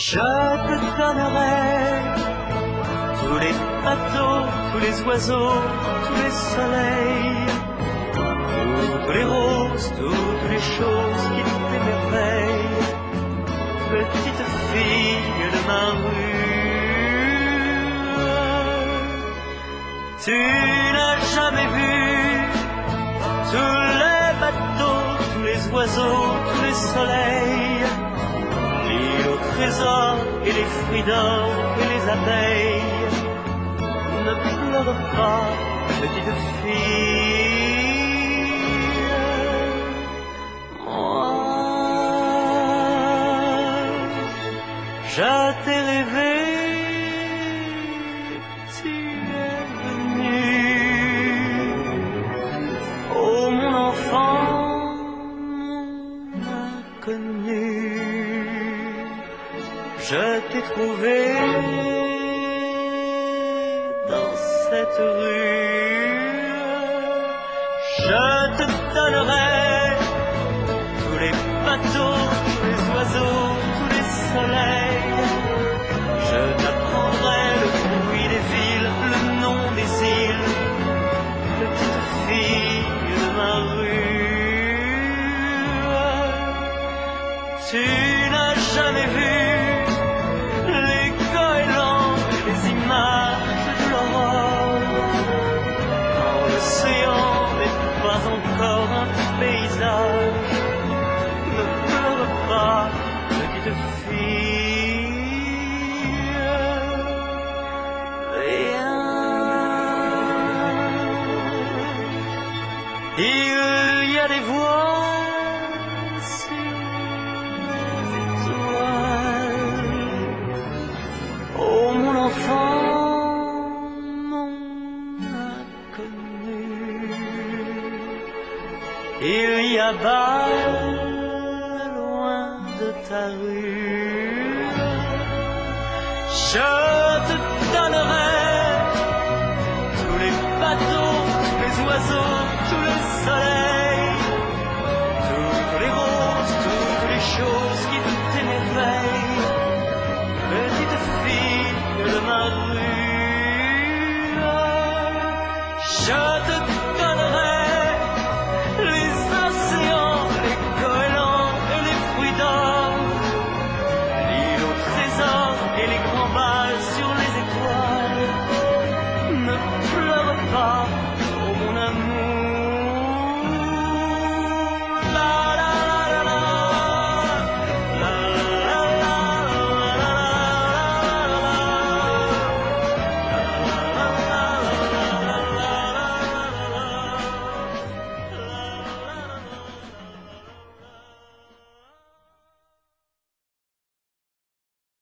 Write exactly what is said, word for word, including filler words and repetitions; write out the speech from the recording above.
Je te donnerai tous les bateaux, tous les oiseaux, tous les soleils, toutes les roses, toutes les choses qui t'émerveillent, petite fille de ma rue. Tu n'as jamais vu tous les bateaux, tous les oiseaux, tous les soleils, l'île au trésor et les fruits d'or et les abeilles. Ne pleure pas, petite fille. Moi, je t'ai rêvé, tu es venu. Oh mon enfant, mon inconnu, je t'ai trouvé dans cette rue. Je te donnerai tous les bateaux, tous les oiseaux, tous les soleils. Je t'apprendrai le bruit des villes, le nom des îles, petite fille de ma rue. Tu n'as jamais vu les goélands et les images de l'aurore. Quand l'océan n'est pas encore un paysage, ne pleure pas, petite fille. Viens. Il y a des voix sur les étoiles. Oh mon enfant, mon inconnu, il y a bas, loin de ta rue, je te donnerai tous les bateaux, tous les oiseaux,